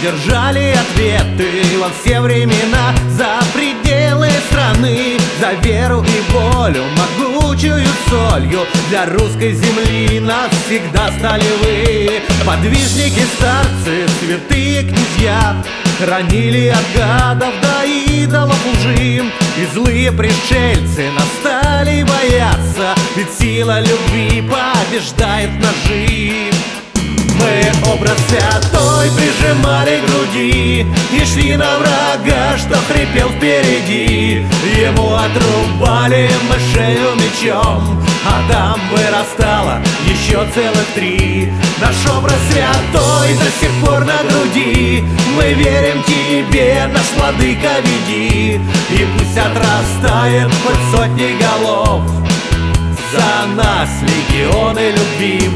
держали ответы во все времена за пределы страны, за веру и волю, могучую солью для русской земли навсегда стали вы. Подвижники, старцы, святые князья хранили от гадов до идолов лжи, и злые пришельцы нас стали бояться, ведь сила любви побеждает ножи. Мы образ святой прижимали к груди и шли на врага, что хрипел впереди. Ему отрубали мы шею мечом, а там вырастало еще целых 3. Наш образ святой до сих пор на груди. Мы верим тебе, наш владыка, веди, и пусть отрастает хоть сотни голов, за нас легионы любви.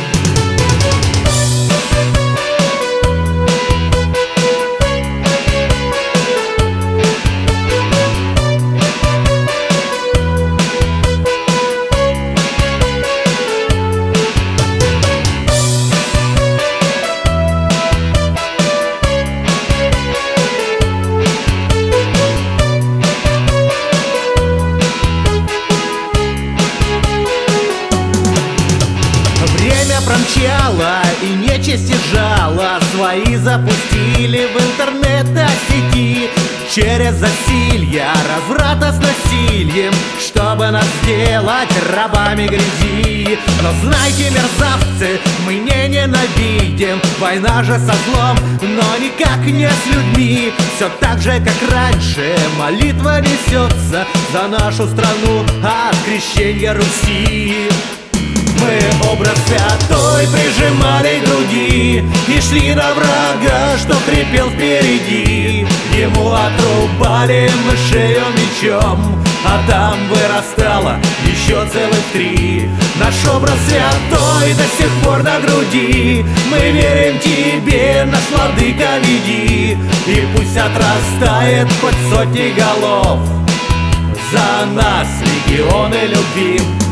Промчала и нечисть и жало свои запустили в интернет-сети через засилья разврата с насильем, чтобы нас сделать рабами грязи. Но знайте, мерзавцы, мы не ненавидим, война же со злом, но никак не с людьми. Все так же, как раньше, молитва несется за нашу страну от крещения Руси. Мы образ святой прижимали к груди и шли на врага, что хрипел впереди. Ему отрубали мы шею мечом, а там вырастало еще целых 3. Наш образ святой до сих пор на груди. Мы верим тебе, наш владыка, веди, и пусть отрастает хоть сотни голов, за нас легионы любви.